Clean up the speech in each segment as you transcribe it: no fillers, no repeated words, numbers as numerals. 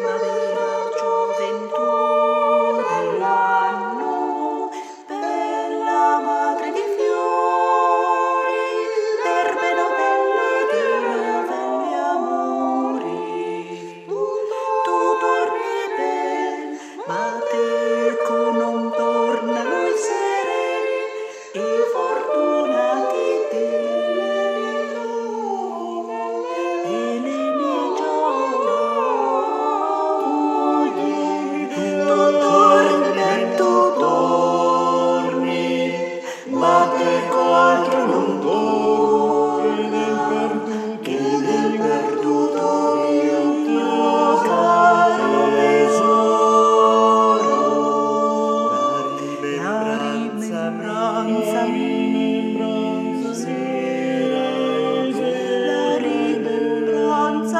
primavera, gioventù dell'anno, bella madre di fiori, d'erbe novelle, di novelli amori. Tu torni ben, ma teco non torna noi sereni e fortunati te. Ma teco altro non torni che del perduto mio caro tesoro. La rimembranza misera, la rimembranza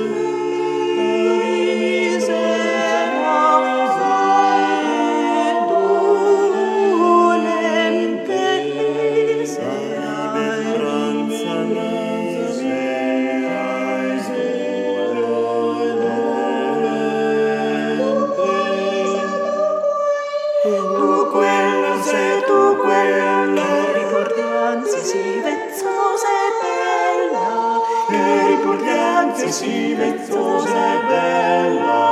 tu quella sei, tu quella, che ricordanza si vezzosa e bella, che ricordanza si vezzosa e bella.